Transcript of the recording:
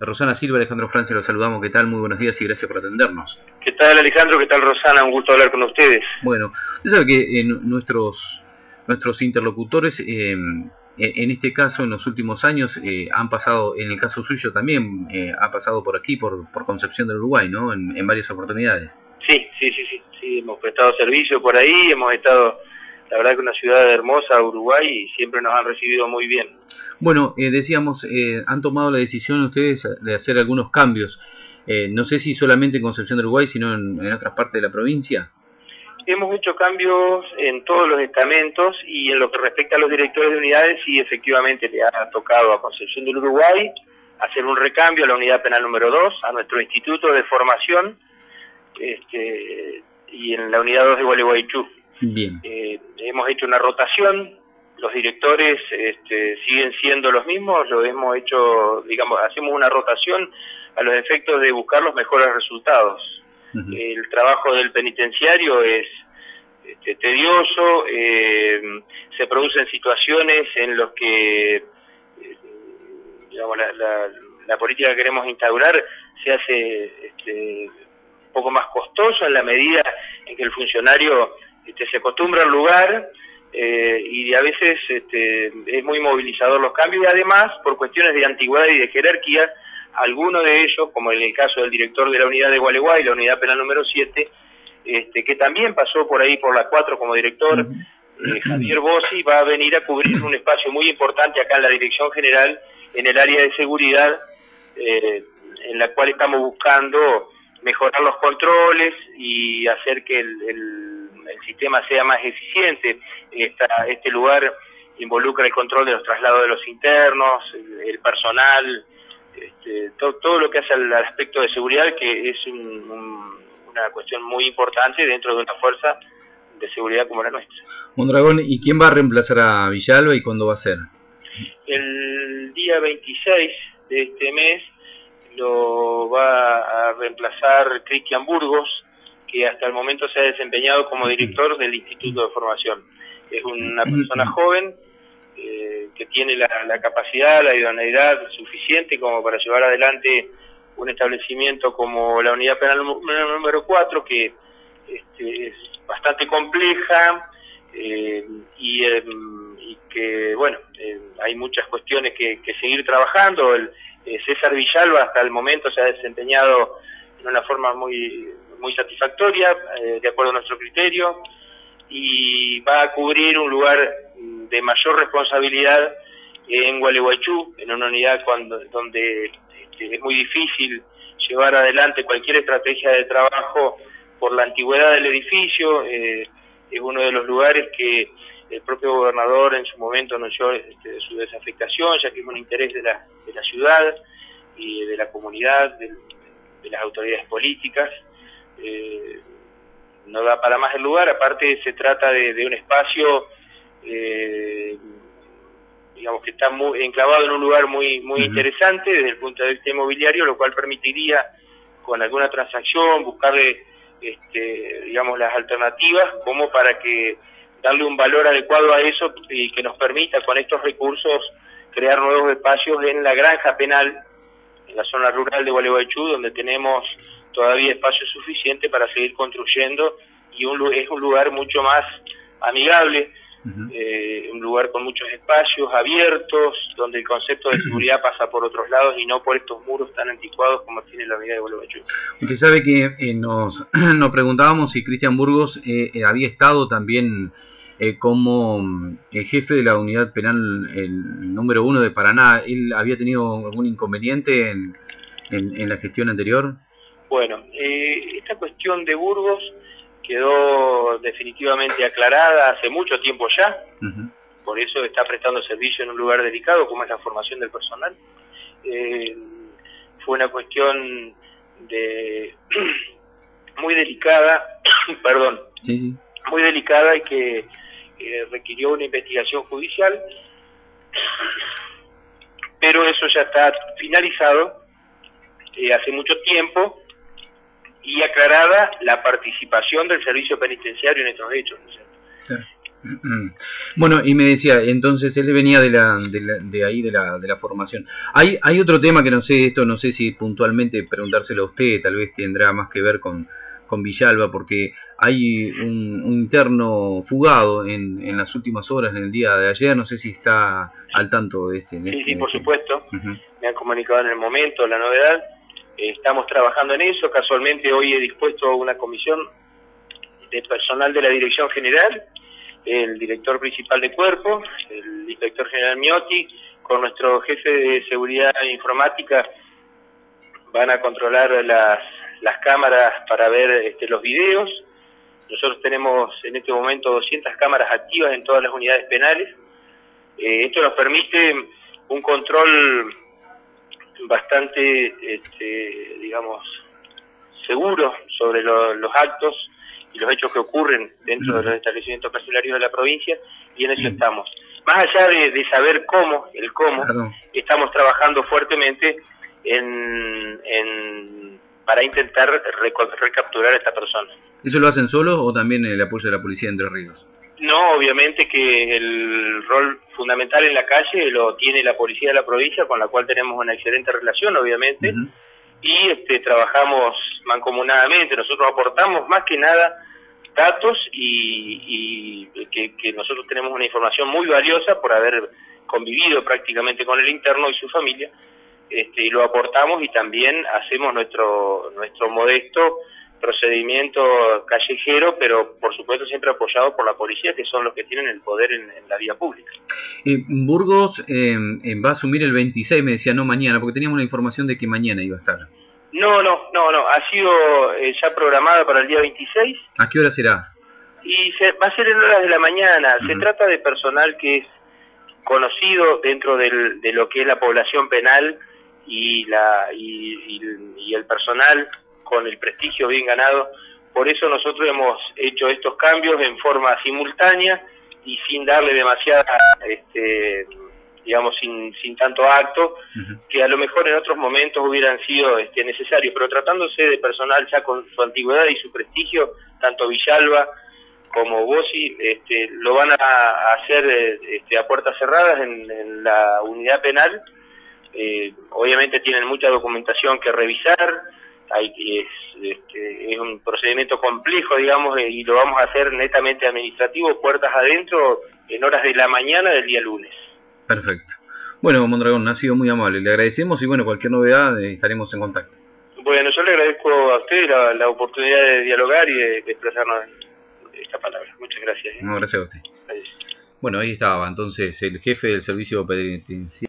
Rosana Silva, Alejandro Francia, los saludamos. ¿Qué tal? Muy buenos días y gracias por atendernos. ¿Qué tal, Alejandro? ¿Qué tal, Rosana? Un gusto hablar con ustedes. Bueno, usted sabe que nuestros interlocutores, en este caso, en los últimos años, han pasado, en el caso suyo también, ha pasado por aquí, por Concepción del Uruguay, ¿no? En varias oportunidades. Sí, hemos prestado servicio por ahí, hemos estado, la verdad que una ciudad hermosa, Uruguay, y siempre nos han recibido muy bien. Bueno, decíamos, han tomado la decisión ustedes de hacer algunos cambios. No sé si solamente en Concepción del Uruguay, sino en otras partes de la provincia. Hemos hecho cambios en todos los estamentos y en lo que respecta a los directores de unidades, sí, efectivamente le ha tocado a Concepción del Uruguay hacer un recambio a la unidad penal número 2, a nuestro instituto de formación, y en la unidad 2 de Gualeguaychú. Bien. Hemos hecho una rotación, los directores siguen siendo los mismos, lo hemos hecho, digamos, hacemos una rotación a los efectos de buscar los mejores resultados. Uh-huh. El trabajo del penitenciario es tedioso, se producen situaciones en las que digamos, la política que queremos instaurar se hace un poco más costoso en la medida en que el funcionario se acostumbra al lugar, y a veces es muy movilizador los cambios, y además por cuestiones de antigüedad y de jerarquía, algunos de ellos, como en el caso del director de la unidad de Gualeguay, la unidad penal número 7, que también pasó por ahí por la 4 como director, Javier Bossi, va a venir a cubrir un espacio muy importante acá en la Dirección General, en el área de seguridad, en la cual estamos buscando mejorar los controles y hacer que el sistema sea más eficiente. Este lugar involucra el control de los traslados de los internos, el personal, todo lo que hace al aspecto de seguridad, que es una cuestión muy importante dentro de una fuerza de seguridad como la nuestra. Mondragón, ¿y quién va a reemplazar a Villalba y cuándo va a ser? El día 26 de este mes lo va a reemplazar Cristian Burgos, que hasta el momento se ha desempeñado como director del Instituto de Formación. Es una persona joven, que tiene la capacidad, la idoneidad suficiente como para llevar adelante un establecimiento como la unidad penal número 4, que es bastante compleja, y que, bueno, hay muchas cuestiones que seguir trabajando. César Villalba hasta el momento se ha desempeñado de una forma muy satisfactoria, de acuerdo a nuestro criterio, y va a cubrir un lugar de mayor responsabilidad en Gualeguaychú, en una unidad donde es muy difícil llevar adelante cualquier estrategia de trabajo por la antigüedad del edificio. Es uno de los lugares que el propio gobernador en su momento anunció su desafectación, ya que es un interés de la ciudad y de la comunidad, de las autoridades políticas. No da para más el lugar, aparte se trata de un espacio, digamos, que está muy enclavado en un lugar muy interesante desde el punto de vista inmobiliario, lo cual permitiría con alguna transacción buscarle digamos, las alternativas como para que darle un valor adecuado a eso y que nos permita con estos recursos crear nuevos espacios en la granja penal, en la zona rural de Gualeguaychú, donde tenemos todavía espacio suficiente para seguir construyendo, y es un lugar mucho más amigable, un lugar con muchos espacios abiertos, donde el concepto de seguridad pasa por otros lados y no por estos muros tan anticuados como tiene la unidad de Gualeguaychú. Usted sabe que nos preguntábamos si Cristian Burgos había estado también como jefe de la unidad penal el número 1 de Paraná. ¿Él había tenido algún inconveniente en la gestión anterior? Bueno, esta cuestión de Burgos quedó definitivamente aclarada hace mucho tiempo ya. Por eso está prestando servicio en un lugar delicado como es la formación del personal. Fue una cuestión muy delicada, perdón, muy delicada, y que requirió una investigación judicial, pero eso ya está finalizado hace mucho tiempo, y aclarada la participación del servicio penitenciario en estos hechos, ¿no es cierto? Bueno, y me decía, entonces él venía de ahí, de la formación. Hay otro tema que no sé, esto no sé si puntualmente preguntárselo a usted, tal vez tendrá más que ver con Villalba, porque hay un interno fugado en las últimas horas, en el día de ayer, no sé si está al tanto de este. Sí, por supuesto. Me han comunicado en el momento la novedad. Estamos trabajando en eso. Casualmente hoy he dispuesto una comisión de personal de la Dirección General, el director principal de cuerpo, el inspector general Miotti, con nuestro jefe de seguridad informática, van a controlar las cámaras para ver los videos. Nosotros tenemos en este momento 200 cámaras activas en todas las unidades penales. Esto nos permite un control bastante, digamos, seguro sobre los actos y los hechos que ocurren dentro de los establecimientos carcelarios de la provincia, y en eso estamos. Más allá de saber el cómo, claro, estamos trabajando fuertemente para intentar recapturar a esta persona. ¿Eso lo hacen solos o también el apoyo de la policía de Entre Ríos? No, obviamente que el rol fundamental en la calle lo tiene la policía de la provincia, con la cual tenemos una excelente relación, obviamente, y trabajamos mancomunadamente. Nosotros aportamos más que nada datos y que nosotros tenemos una información muy valiosa por haber convivido prácticamente con el interno y su familia, y lo aportamos, y también hacemos nuestro modesto procedimiento callejero, pero por supuesto siempre apoyado por la policía, que son los que tienen el poder en la vía pública. Burgos va a asumir el 26, me decía, no mañana, porque teníamos la información de que mañana iba a estar. No, ha sido ya programada para el día 26. ¿A qué hora será? Y va a ser en horas de la mañana. Se trata de personal que es conocido dentro de lo que es la población penal y el personal con el prestigio bien ganado. Por eso nosotros hemos hecho estos cambios en forma simultánea y sin darle demasiada, digamos, sin tanto acto, que a lo mejor en otros momentos hubieran sido necesarios, pero tratándose de personal ya con su antigüedad y su prestigio, tanto Villalba como Bossi lo van a hacer a puertas cerradas en la unidad penal. Obviamente tienen mucha documentación que revisar. Es un procedimiento complejo, digamos, y lo vamos a hacer netamente administrativo, puertas adentro, en horas de la mañana del día lunes. Perfecto. Bueno, Mondragón, ha sido muy amable, le agradecemos y bueno, cualquier novedad estaremos en contacto. Bueno, yo le agradezco a usted la oportunidad de dialogar y de expresarnos esta palabra. Muchas gracias. No, gracias a usted. Adiós. Bueno, ahí estaba entonces el jefe del servicio penitenciario.